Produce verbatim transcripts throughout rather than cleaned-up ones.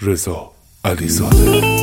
رضا علیزاده.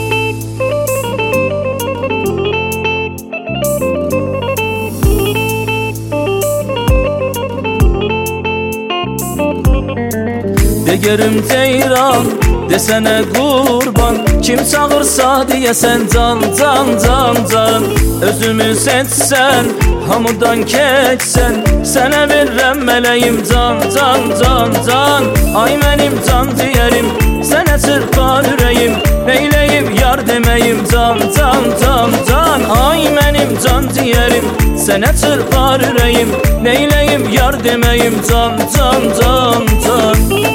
Degerim ceyran, desene kurban, kim çağırsa diyesen can can can can. Özümü seçsen, hamurdan keçsen, sənə verrəm mələyim can can can can. Ay mənim can ciğerim, sənə çırpar ürəyim, neyləyim yar deməyim can can can can. Ay mənim can ciğerim, sənə çırpar ürəyim, neyləyim yar deməyim can can can can.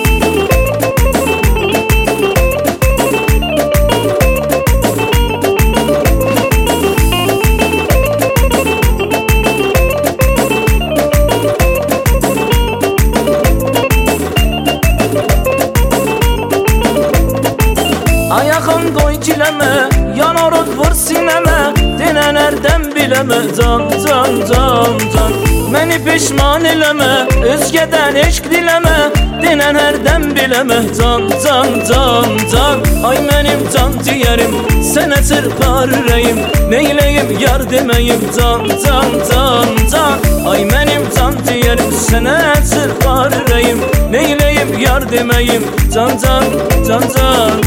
Ayağın qoy kiləmə, yanarod vur sinəmə, denən ərdən biləmə can can can can. Məni peşman eləmə, özgədən eşq diləmə, denən ərdən biləmə can can can can. Ay mənim can ciğerim, sənə çırpar ürəyim, neyləyim yar deməyim can can can can. Ay mənim can ciğerim, sənə çırpar ürəyim, neyləyim yar deməyim can can can can.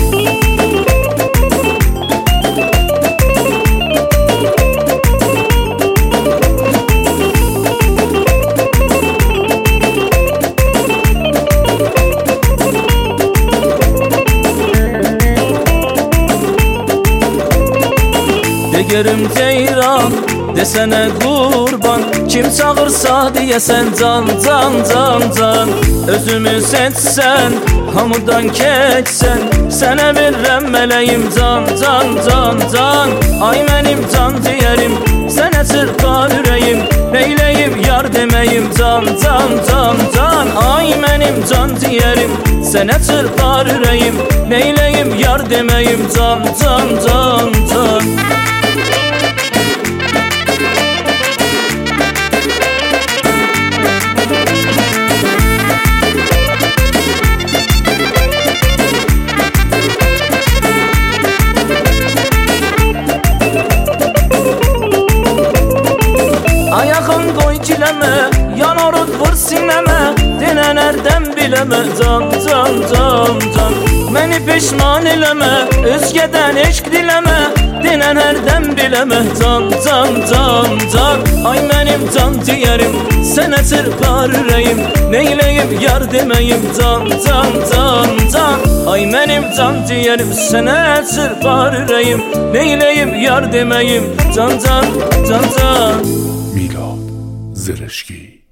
Degerim ceyran, desene kurban, kim çağırsa diyesen can can can can. Özümü seçsen, hamurdan keçsen, sənə verrəm mələyim can can can can. Ay mənim can ciğerim, sənə çırpar ürəyim, neyləyim yar deməyim can can can can. Ay mənim can ciğerim, sənə çırpar ürəyim, neyləyim yar deməyim can can can can. Ayağın qoy kiləmə, yanarod vur sinəmə, denən ərdən biləmə can can can can. Məni peşman eləmə, özgədən eşq diləmə, denən ərdən biləmə can can can can. Ay mənim can ciğerim, sənə çırpar ürəyim, neyləyim yar deməyim can can can can. Ay mənim can ciğerim, sənə çırpar ürəyim, neyləyim yar deməyim can can can can. میلاد زرشکی.